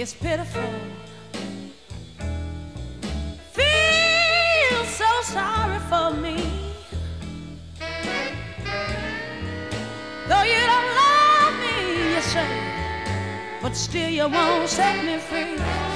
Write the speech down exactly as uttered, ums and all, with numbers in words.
It's pitiful. Feel so sorry for me. Though you don't love me, you say, but still you won't set me free.